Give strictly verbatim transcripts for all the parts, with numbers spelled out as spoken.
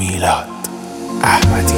میلاد احمدی.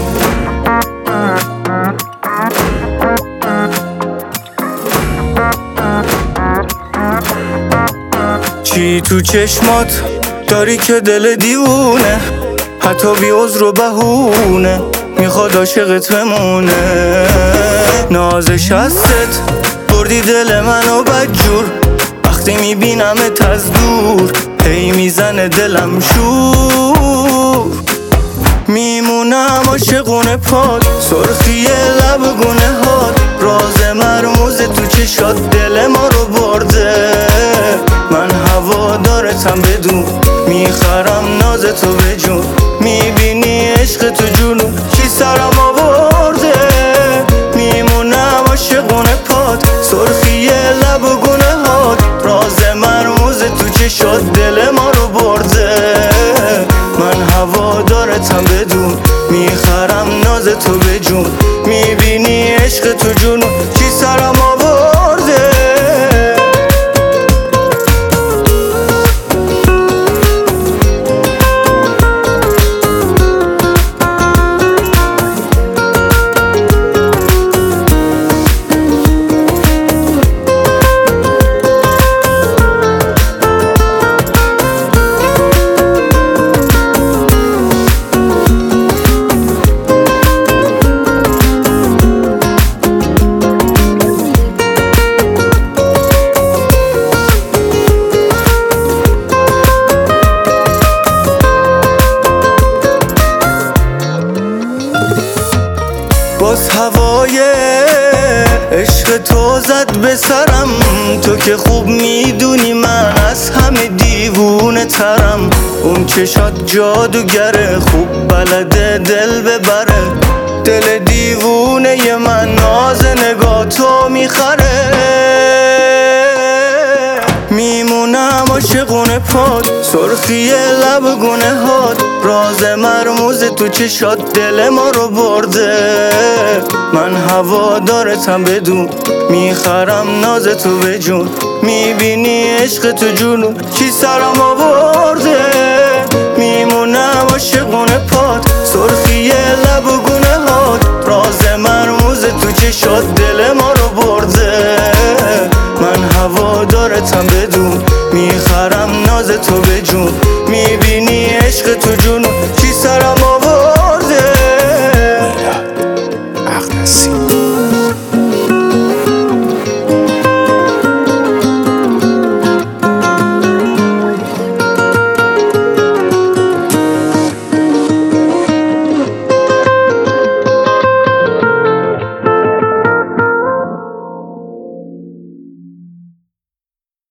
چی تو چشمات داری که دل دیوونه، حتی بی عذر و بهونه میخواد عاشقت بمونه. نازش هستت بردی دل منو بدجور، وقتی میبینمت از دور هی میزنه دلم شور. میمونم عاشقونه پات، سرخی لب گونه هات، راز مرموز تو چشات دل ما رو برده. من هوادارتم بدون، میخرم نازتو به جون، میبینی عشق تو جنون چی سرم آورده. میمونم عاشقونه پات، سرخی لب گونه هات، راز مرموز تو چشات دل ما رو برده. من هوادارتم بدون، میخرم نازتو به جون، میبینی عشق تو جنون چی سرم آورده. باز هوای عشق تو زد به سرم، تو که خوب میدونی من از همه دیوونه ترم. اون چشات جادوگره، خوب بلده دل ببره، دل دیوونه ی من ناز نگاه تو میخره. میمونم عاشقونه پات، سرخی لب گونه هات، راز مرموز تو چشات دل ما رو برده. من هوادارتم بدون، میخرم نازتو به جون، میبینی عشق تو جنون چی سرم آورده. میمونم عاشقونه پات، سرخی لب گونه هات، راز مرموز تو چشات